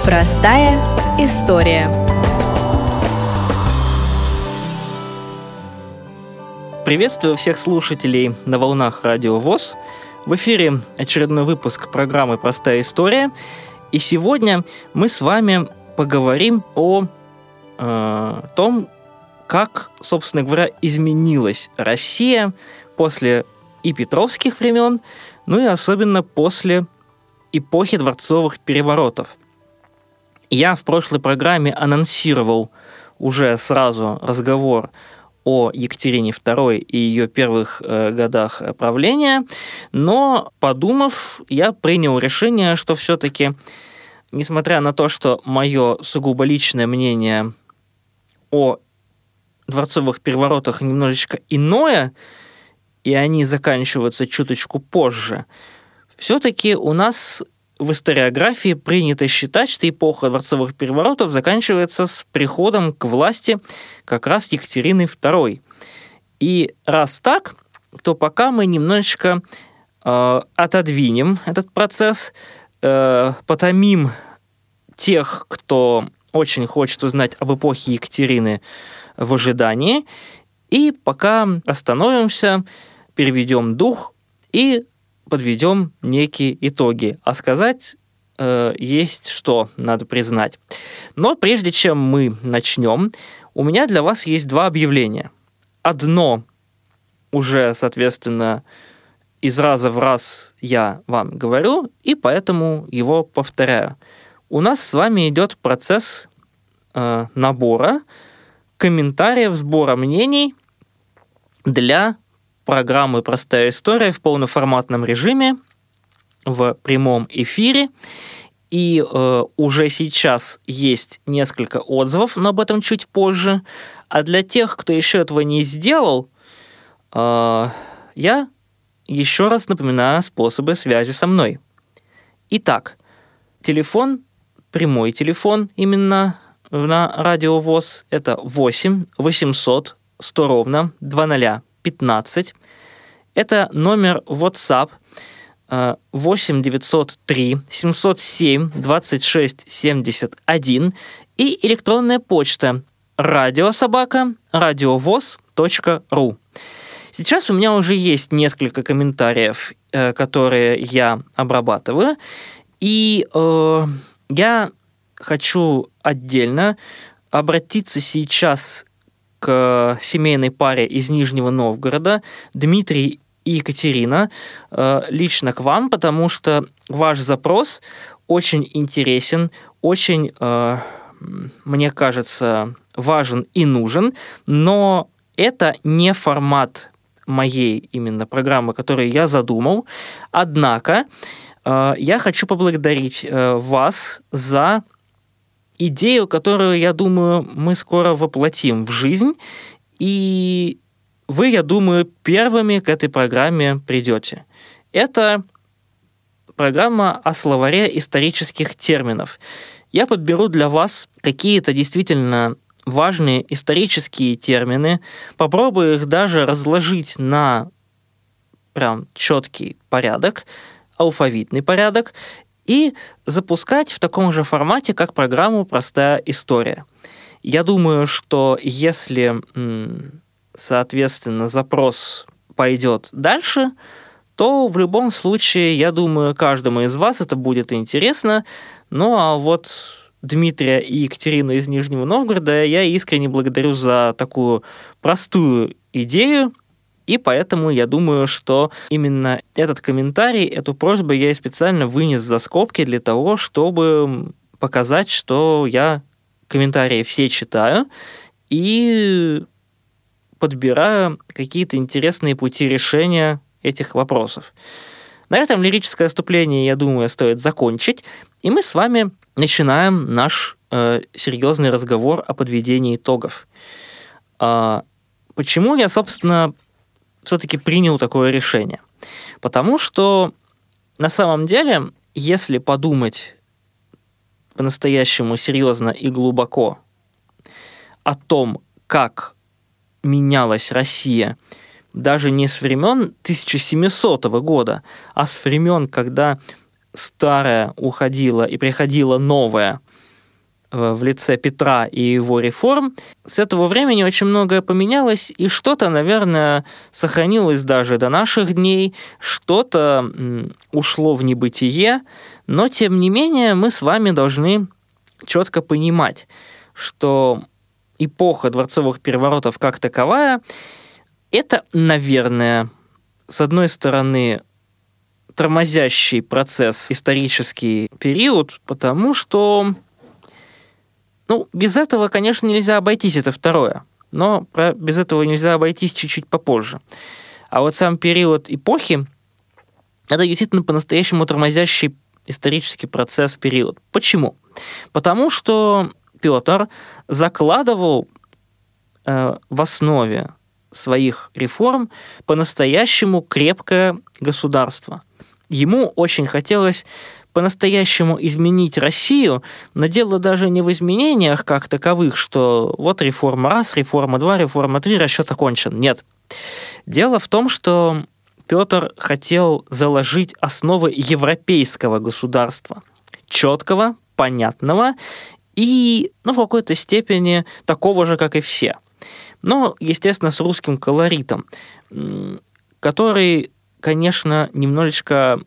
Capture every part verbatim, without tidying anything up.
Простая история. Приветствую всех слушателей на волнах Радио ВОС. В эфире очередной выпуск программы «Простая история». И сегодня мы с вами поговорим о э, том, как, собственно говоря, изменилась Россия после и петровских времен, ну и особенно после эпохи дворцовых переворотов. Я в прошлой программе анонсировал уже сразу разговор о Екатерине второй и ее первых э, годах правления, но, подумав, я принял решение, что все-таки, несмотря на то, что мое сугубо личное мнение о дворцовых переворотах немножечко иное, и они заканчиваются чуточку позже, все-таки у нас в историографии принято считать, что эпоха дворцовых переворотов заканчивается с приходом к власти как раз Екатерины второй. И раз так, то пока мы немножечко э, отодвинем этот процесс, э, потомим тех, кто очень хочет узнать об эпохе Екатерины в ожидании, и пока остановимся, переведем дух и подведем некие итоги. А сказать э, есть что, надо признать. Но прежде чем мы начнем, у меня для вас есть два объявления. Одно уже, соответственно, из раза в раз я вам говорю, и поэтому его повторяю. У нас с вами идет процесс э, набора комментариев, сбора мнений для программы «Простая история» в полноформатном режиме, в прямом эфире. И э, уже сейчас есть несколько отзывов, но об этом чуть позже. А для тех, кто еще этого не сделал, э, я еще раз напоминаю способы связи со мной. Итак, телефон, прямой телефон именно на Радио ВОС, это восемь восемьсот сто ровно двадцать пятнадцать. Это номер WhatsApp восемь девятьсот три семьсот семь двадцать шесть семьдесят один и электронная почта радиособака радиовос точка ру. Сейчас у меня уже есть несколько комментариев, которые я обрабатываю, и э, я хочу отдельно обратиться сейчас к семейной паре из Нижнего Новгорода, Дмитрий и Екатерина, лично к вам, потому что ваш запрос очень интересен, очень, мне кажется, важен и нужен, но это не формат моей именно программы, которую я задумал. Однако я хочу поблагодарить вас за идею, которую, я думаю, мы скоро воплотим в жизнь, и вы, я думаю, первыми к этой программе придете. Это программа о словаре исторических терминов. Я подберу для вас какие-то действительно важные исторические термины, попробую их даже разложить на прям четкий порядок, алфавитный порядок, и запускать в таком же формате, как программу «Простая история». Я думаю, что если, соответственно, запрос пойдет дальше, то в любом случае, я думаю, каждому из вас это будет интересно. Ну а вот Дмитрия и Екатерину из Нижнего Новгорода я искренне благодарю за такую простую идею, и поэтому я думаю, что именно этот комментарий, эту просьбу я и специально вынес за скобки для того, чтобы показать, что я комментарии все читаю и подбираю какие-то интересные пути решения этих вопросов. На этом лирическое отступление, я думаю, стоит закончить, и мы с вами начинаем наш э, серьезный разговор о подведении итогов. А, почему я, собственно, все-таки принял такое решение? Потому что на самом деле, если подумать по-настоящему серьезно и глубоко о том, как менялась Россия даже не с времен тысяча семисотого года, а с времен, когда старое уходило и приходило новое в лице Петра и его реформ, с этого времени очень многое поменялось, и что-то, наверное, сохранилось даже до наших дней, что-то ушло в небытие, но, тем не менее, мы с вами должны четко понимать, что эпоха дворцовых переворотов как таковая – это, наверное, с одной стороны, тормозящий процесс, исторический период, потому что, ну, без этого, конечно, нельзя обойтись, это второе, но про, без этого нельзя обойтись чуть-чуть попозже. А вот сам период эпохи – это действительно по-настоящему тормозящий исторический процесс, период. Почему? Потому что Петр закладывал э, в основе своих реформ по-настоящему крепкое государство. Ему очень хотелось по-настоящему изменить Россию, но дело даже не в изменениях как таковых, что вот реформа раз, реформа два, реформа три, расчет окончен. Нет. Дело в том, что Петр хотел заложить основы европейского государства, четкого, понятного и, ну, в какой-то степени такого же, как и все. Но, естественно, с русским колоритом, который, конечно, немножечко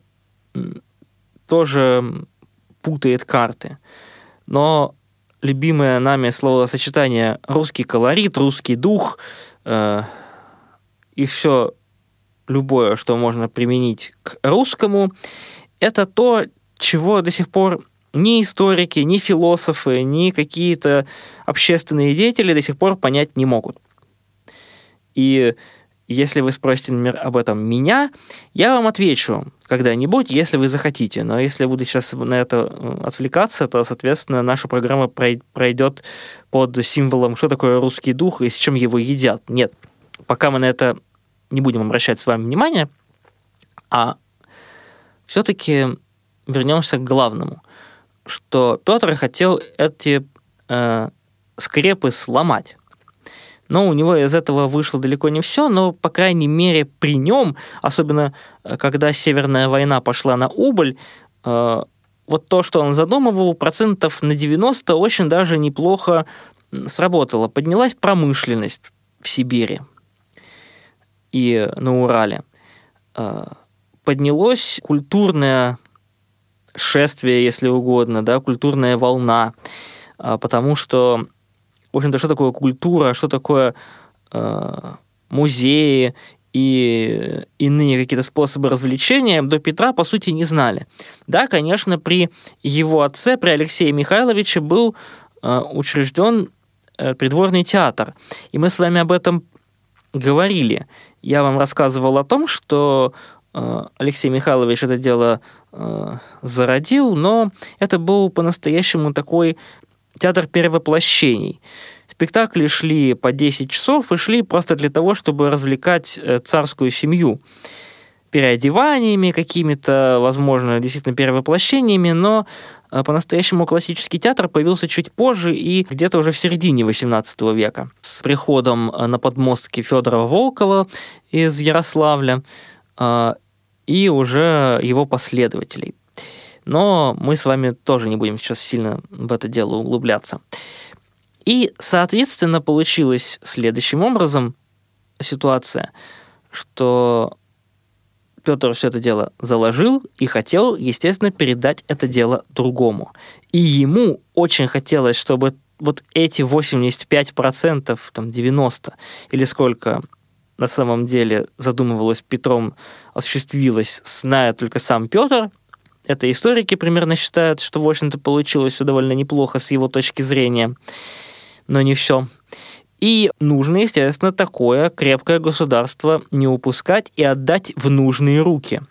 тоже путает карты. Но любимое нами словосочетание «русский колорит», «русский дух» э, и все любое, что можно применить к русскому, это то, чего до сих пор ни историки, ни философы, ни какие-то общественные деятели до сих пор понять не могут. И если вы спросите, например, об этом меня, я вам отвечу когда-нибудь, если вы захотите. Но если буду сейчас на это отвлекаться, то, соответственно, наша программа пройдет под символом, что такое русский дух и с чем его едят. Нет, пока мы на это не будем обращать с вами внимание, а все-таки вернемся к главному, что Петр хотел эти э, скрепы сломать. Но у него из этого вышло далеко не все, но, по крайней мере, при нем, особенно когда Северная война пошла на убыль, э, вот то, что он задумывал, процентов на девяносто очень даже неплохо сработало. Поднялась промышленность в Сибири и на Урале. Э, поднялось культурное шествие, если угодно, да, культурная волна, э, потому что, в общем-то, что такое культура, что такое э, музеи и иные какие-то способы развлечения, до Петра, по сути, не знали. Да, конечно, при его отце, при Алексее Михайловиче, был э, учрежден э, придворный театр. И мы с вами об этом говорили. Я вам рассказывал о том, что э, Алексей Михайлович это дело э, зародил, но это был по-настоящему такой театр перевоплощений. Спектакли шли по десять часов и шли просто для того, чтобы развлекать царскую семью переодеваниями какими-то, возможно, действительно перевоплощениями, но по-настоящему классический театр появился чуть позже и где-то уже в середине восемнадцатого века. С приходом на подмостки Федора Волкова из Ярославля и уже его последователей. Но мы с вами тоже не будем сейчас сильно в это дело углубляться. И, соответственно, получилась следующим образом ситуация, что Петр все это дело заложил и хотел, естественно, передать это дело другому. И ему очень хотелось, чтобы вот эти восемьдесят пять процентов, там девяносто процентов, или сколько на самом деле задумывалось Петром, осуществилось, зная только сам Петр. Это историки примерно считают, что, в общем-то, получилось все довольно неплохо с его точки зрения, но не все. И нужно, естественно, такое крепкое государство не упускать и отдать в нужные руки.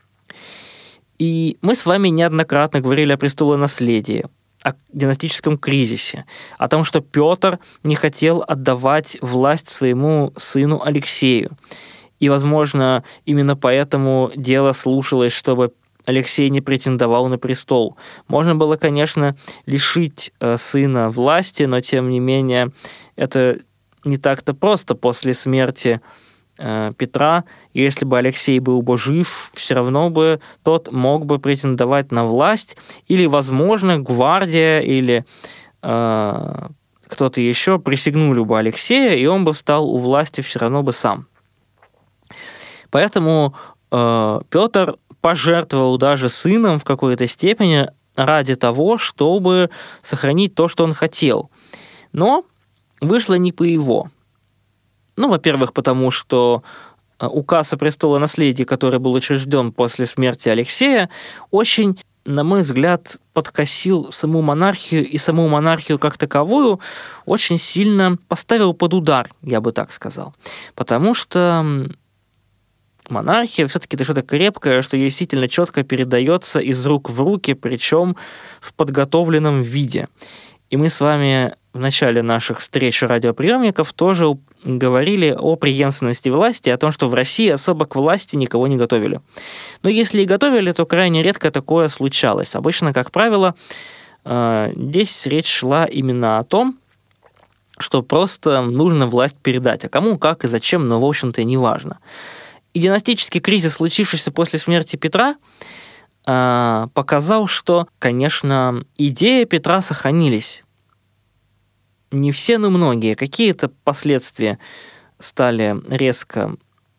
И мы с вами неоднократно говорили о престолонаследии, о династическом кризисе, о том, что Петр не хотел отдавать власть своему сыну Алексею. И, возможно, именно поэтому дело слушалось, чтобы Алексей не претендовал на престол. Можно было, конечно, лишить э, сына власти, но, тем не менее, это не так-то просто после смерти э, Петра, если бы Алексей был бы жив, все равно бы тот мог бы претендовать на власть, или, возможно, гвардия или э, кто-то еще присягнули бы Алексея, и он бы стал у власти все равно бы сам. Поэтому э, Петр пожертвовал даже сыном в какой-то степени ради того, чтобы сохранить то, что он хотел. Но вышло не по его. Ну, во-первых, потому что указ о престолонаследии, который был учрежден после смерти Алексея, очень, на мой взгляд, подкосил саму монархию, и саму монархию как таковую очень сильно поставил под удар, я бы так сказал. Потому что монархия все-таки это что-то крепкое, что действительно четко передается из рук в руки, причем в подготовленном виде. И мы с вами в начале наших встреч радиоприемников тоже говорили о преемственности власти, о том, что в России особо к власти никого не готовили. Но если и готовили, то крайне редко такое случалось. Обычно, как правило, здесь речь шла именно о том, что просто нужно власть передать. А кому, как и зачем, но, в общем-то, не важно. И династический кризис, случившийся после смерти Петра, показал, что, конечно, идеи Петра сохранились. Не все, но многие. Какие-то последствия стали резко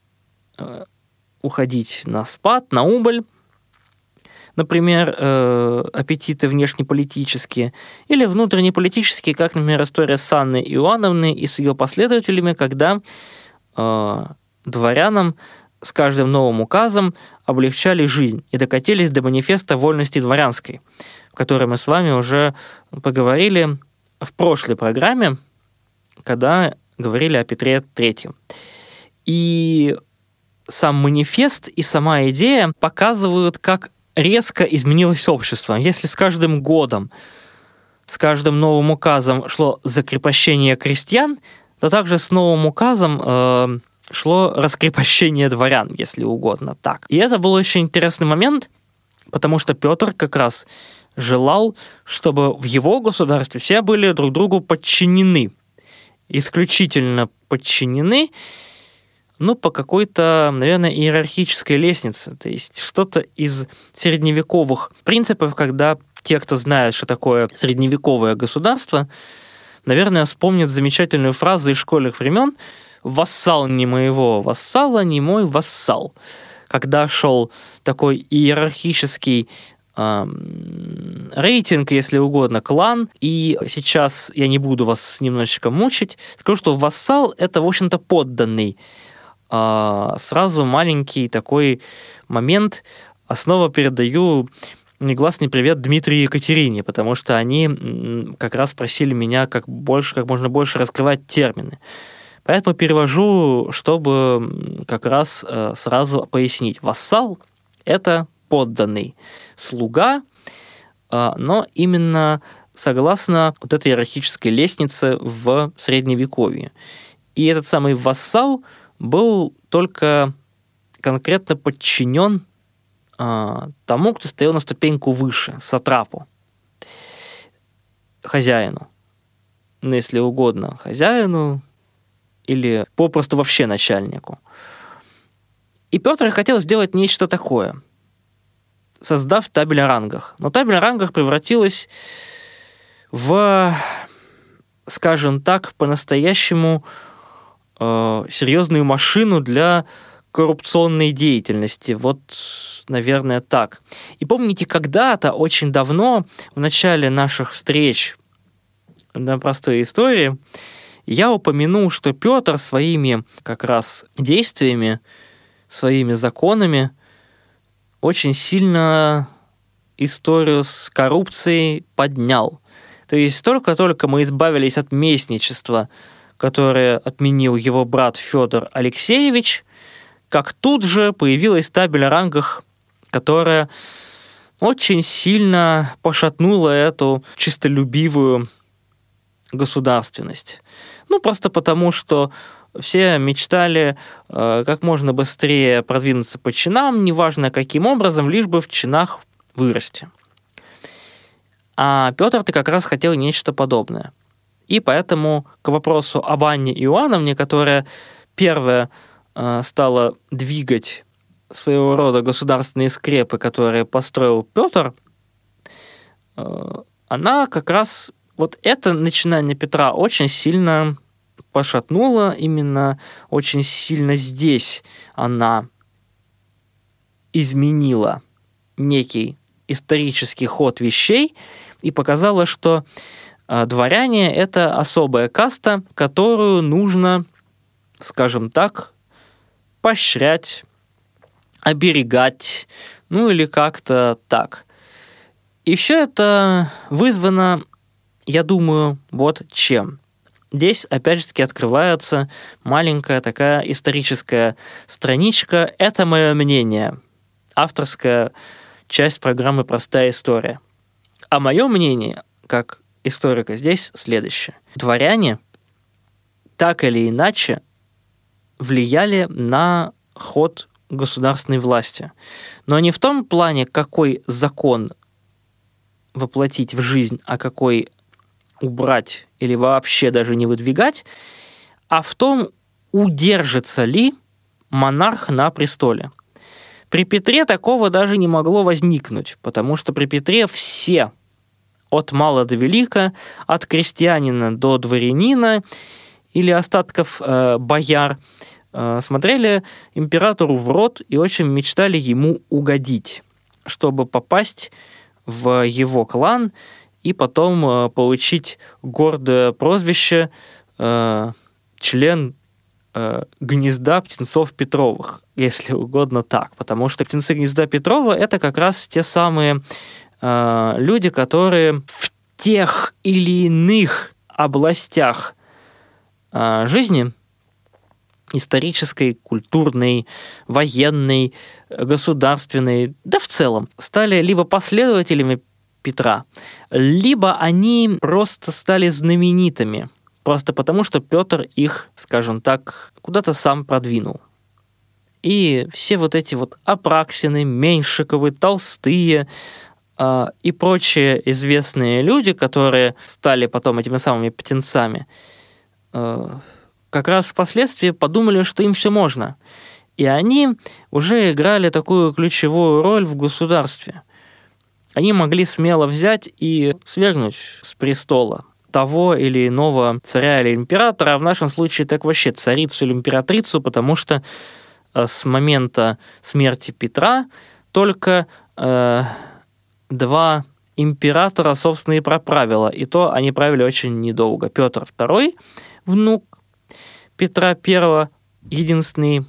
уходить на спад, на убыль. Например, аппетиты внешнеполитические или внутреннеполитические, как, например, история с Анной Иоанновной и с ее последователями, когда дворянам с каждым новым указом облегчали жизнь и докатились до манифеста вольности дворянской, в которой мы с вами уже поговорили в прошлой программе, когда говорили о Петре Третьем. И сам манифест и сама идея показывают, как резко изменилось общество. Если с каждым годом, с каждым новым указом шло закрепощение крестьян, то также с новым указом э, шло раскрепощение дворян, если угодно так. И это был очень интересный момент, потому что Петр как раз желал, чтобы в его государстве все были друг другу подчинены. Исключительно подчинены, ну, по какой-то, наверное, иерархической лестнице. То есть что-то из средневековых принципов, когда те, кто знает, что такое средневековое государство, наверное, вспомнят замечательную фразу из школьных времен: «Вассал не моего вассала, не мой вассал». Когда шел такой иерархический эм, рейтинг, если угодно, клан, и сейчас я не буду вас немножечко мучить, скажу, что вассал — это, в общем-то, подданный. Э, сразу маленький такой момент. Снова передаю негласный привет Дмитрию и Екатерине, потому что они как раз просили меня как, больше, как можно больше раскрывать термины. Поэтому перевожу, чтобы как раз э, сразу пояснить. Вассал – это подданный, слуга, э, но именно согласно вот этой иерархической лестнице в Средневековье. И этот самый вассал был только конкретно подчинен э, тому, кто стоял на ступеньку выше, сатрапу, хозяину. Ну, если угодно, хозяину, или попросту вообще начальнику. И Петр хотел сделать нечто такое, создав табель о рангах. Но табель о рангах превратилась в, скажем так, по-настоящему э, серьезную машину для коррупционной деятельности. Вот, наверное, так. И помните, когда-то, очень давно, в начале наших встреч на простой истории, я упомянул, что Петр своими как раз действиями, своими законами очень сильно историю с коррупцией поднял. То есть только-только мы избавились от местничества, которое отменил его брат Федор Алексеевич, как тут же появилась табель о рангах, которая очень сильно пошатнула эту чистолюбивую государственность. Ну, просто потому, что все мечтали э, как можно быстрее продвинуться по чинам, неважно каким образом, лишь бы в чинах вырасти. А Петр-то как раз хотел нечто подобное. И поэтому к вопросу об Анне Иоанновне, которая первая стала двигать своего рода государственные скрепы, которые построил Петр, она как раз, вот это начинание Петра очень сильно пошатнуло, именно очень сильно здесь она изменила некий исторический ход вещей и показала, что дворяне – это особая каста, которую нужно, скажем так, поощрять, оберегать, ну или как-то так. И все это вызвано, я думаю, вот чем. Здесь, опять же таки, открывается маленькая такая историческая страничка. Это мое мнение. Авторская часть программы «Простая история». А мое мнение, как историка, здесь следующее. Дворяне так или иначе влияли на ход государственной власти. Но не в том плане, какой закон воплотить в жизнь, а какой убрать или вообще даже не выдвигать, а в том, удержится ли монарх на престоле. При Петре такого даже не могло возникнуть, потому что при Петре все, от мала до велика, от крестьянина до дворянина или остатков э, бояр, э, смотрели императору в рот и очень мечтали ему угодить, чтобы попасть в его клан и потом э, получить гордое прозвище э, член э, гнезда птенцов Петровых, если угодно так. Потому что птенцы гнезда Петрова – это как раз те самые э, люди, которые в тех или иных областях э, жизни, исторической, культурной, военной, государственной, да в целом, стали либо последователями Петра, либо они просто стали знаменитыми, просто потому, что Петр их, скажем так, куда-то сам продвинул. И все вот эти вот Апраксины, Меньшиковы, Толстые э, и прочие известные люди, которые стали потом этими самыми птенцами, э, как раз впоследствии подумали, что им все можно. И они уже играли такую ключевую роль в государстве. Они могли смело взять и свергнуть с престола того или иного царя или императора, а в нашем случае так вообще царицу или императрицу, потому что с момента смерти Петра только э, два императора, собственно, и проправило. И то они правили очень недолго. Петр Второй, внук Петра Первого, единственный,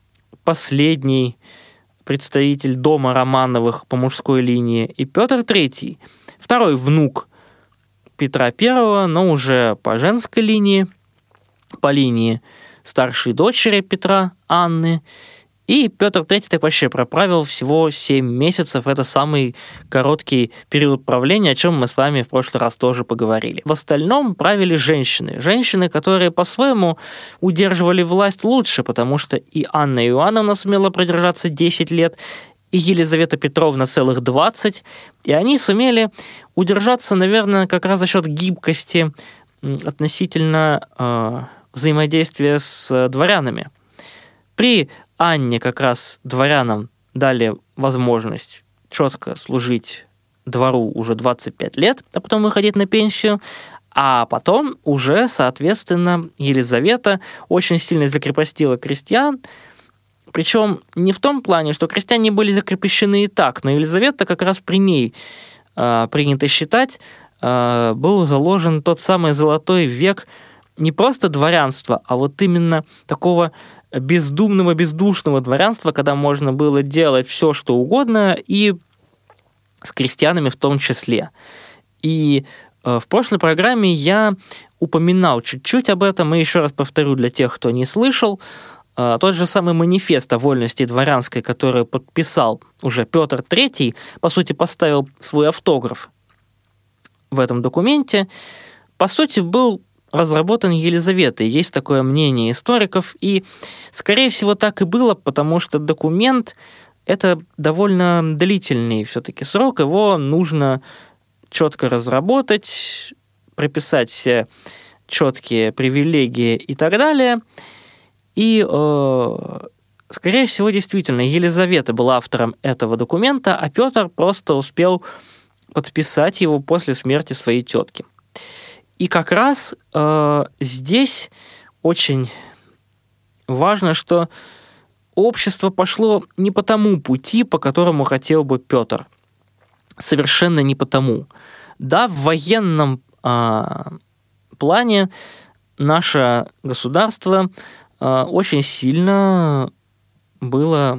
последний представитель дома Романовых по мужской линии, и Петр Третий, второй внук Петра Первого, но уже по женской линии, по линии старшей дочери Петра, Анны. И Петр Третий так вообще проправил всего семь месяцев. Это самый короткий период правления, о чем мы с вами в прошлый раз тоже поговорили. В остальном правили женщины. Женщины, которые по-своему удерживали власть лучше, потому что и Анна Иоанновна сумела продержаться десять лет, и Елизавета Петровна целых двадцать, и они сумели удержаться, наверное, как раз за счет гибкости относительно э, взаимодействия с дворянами. При Анне как раз дворянам дали возможность четко служить двору уже двадцать пять лет, а потом выходить на пенсию, а потом уже, соответственно, Елизавета очень сильно закрепостила крестьян, причем не в том плане, что крестьяне были закрепощены и так, но Елизавета как раз при ней, э, принято считать, э, был заложен тот самый золотой век не просто дворянства, а вот именно такого бездумного, бездушного дворянства, когда можно было делать все, что угодно, и с крестьянами в том числе. И э, в прошлой программе я упоминал чуть-чуть об этом, и еще раз повторю для тех, кто не слышал, э, тот же самый манифест о вольности дворянской, который подписал уже Петр Третий, по сути, поставил свой автограф в этом документе, по сути, был разработан Елизаветой. Есть такое мнение историков, и, скорее всего, так и было, потому что документ – это довольно длительный все-таки срок, его нужно четко разработать, прописать все четкие привилегии и так далее. И, э, скорее всего, действительно, Елизавета была автором этого документа, а Петр просто успел подписать его после смерти своей тетки. И как раз э, здесь очень важно, что общество пошло не по тому пути, по которому хотел бы Петр. Совершенно не по тому. Да, в военном э, плане наше государство э, очень сильно было,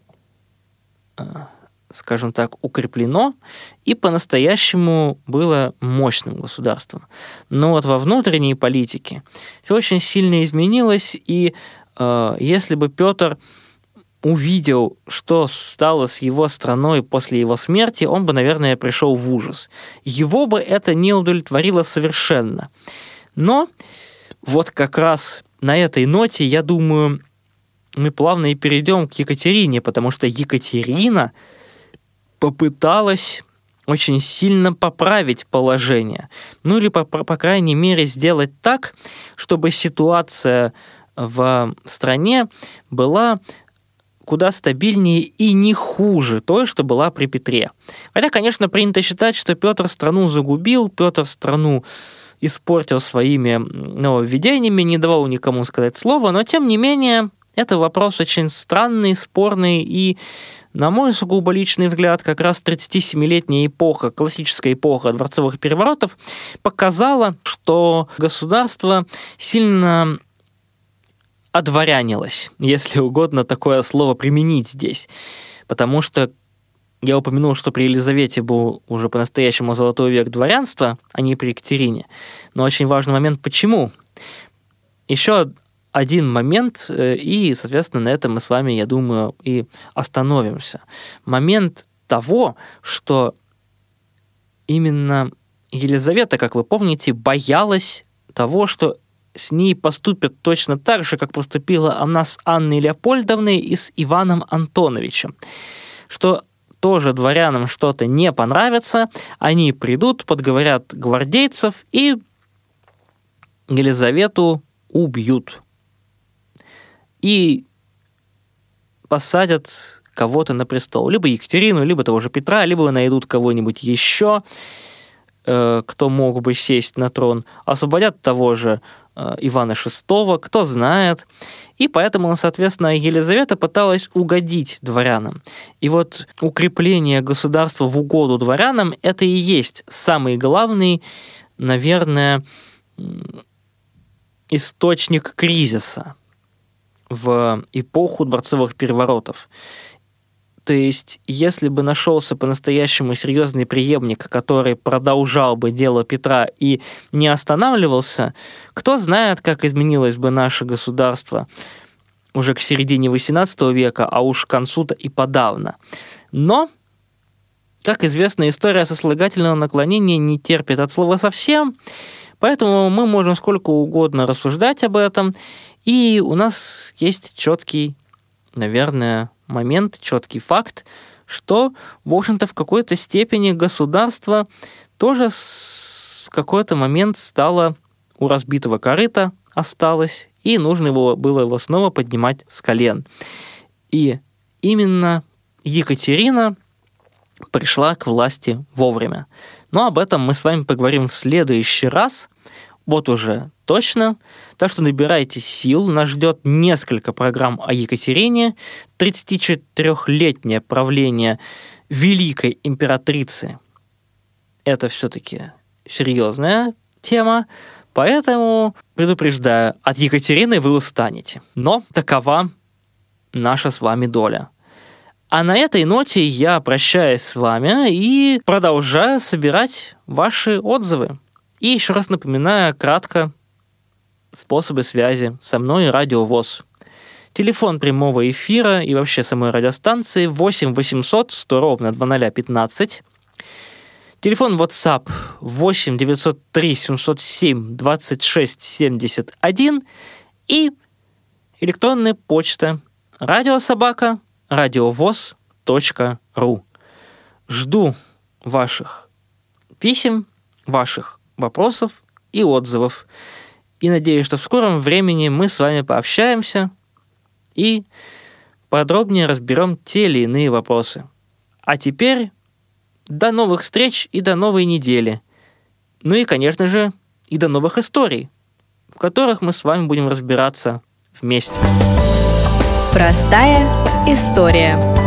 э, скажем так, укреплено и по-настоящему было мощным государством. Но вот во внутренней политике все очень сильно изменилось, и э, если бы Петр увидел, что стало с его страной после его смерти, он бы, наверное, пришел в ужас. Его бы это не удовлетворило совершенно. Но вот как раз на этой ноте, я думаю, мы плавно и перейдем к Екатерине, потому что Екатерина попыталась очень сильно поправить положение. Ну или, по, по крайней мере, сделать так, чтобы ситуация в стране была куда стабильнее и не хуже той, что была при Петре. Хотя, конечно, принято считать, что Петр страну загубил, Петр страну испортил своими нововведениями, не давал никому сказать слова, но, тем не менее, это вопрос очень странный, спорный, и, на мой сугубо личный взгляд, как раз тридцатисемилетняя эпоха, классическая эпоха дворцовых переворотов, показала, что государство сильно одворянилось, если угодно такое слово применить здесь. Потому что я упомянул, что при Елизавете был уже по-настоящему золотой век дворянства, а не при Екатерине. Но очень важный момент, почему. Еще один момент, и, соответственно, на этом мы с вами, я думаю, и остановимся. Момент того, что именно Елизавета, как вы помните, боялась того, что с ней поступят точно так же, как поступила она с Анной Леопольдовной и с Иваном Антоновичем. Что тоже дворянам что-то не понравится, они придут, подговорят гвардейцев и Елизавету убьют. И посадят кого-то на престол. Либо Екатерину, либо того же Петра, либо найдут кого-нибудь еще, э, кто мог бы сесть на трон. Освободят того же Ивана шестого, кто знает. И поэтому, соответственно, Елизавета пыталась угодить дворянам. И вот укрепление государства в угоду дворянам – это и есть самый главный, наверное, источник кризиса в эпоху дворцовых переворотов. То есть, если бы нашелся по-настоящему серьезный преемник, который продолжал бы дело Петра и не останавливался, кто знает, как изменилось бы наше государство уже к середине восемнадцатого века, а уж к концу-то и подавно. Но, как известно, история сослагательного наклонения не терпит от слова совсем, поэтому мы можем сколько угодно рассуждать об этом, и у нас есть четкий, наверное, момент, четкий факт, что, в общем-то, в какой-то степени государство тоже в какой-то момент стало у разбитого корыта, осталось, и нужно его, было его снова поднимать с колен. И именно Екатерина пришла к власти вовремя. Но об этом мы с вами поговорим в следующий раз, вот уже точно. Так что набирайте сил, нас ждет несколько программ о Екатерине, тридцатичетырёхлетнее правление великой императрицы. Это все-таки серьезная тема, поэтому, предупреждаю, от Екатерины вы устанете. Но такова наша с вами доля. А на этой ноте я прощаюсь с вами и продолжаю собирать ваши отзывы. И еще раз напоминаю кратко способы связи со мной и Радио ВОС. Телефон прямого эфира и вообще самой радиостанции восемь восемьсот сто ровно два ноль пятнадцать. Телефон WhatsApp восемь девятьсот три семьсот семь двадцать шесть семьдесят один. И электронная почта радиособака радиовоз точка ру. Жду ваших писем, ваших вопросов и отзывов. И надеюсь, что в скором времени мы с вами пообщаемся и подробнее разберем те или иные вопросы. А теперь до новых встреч и до новой недели. Ну и, конечно же, и до новых историй, в которых мы с вами будем разбираться вместе. Простая история.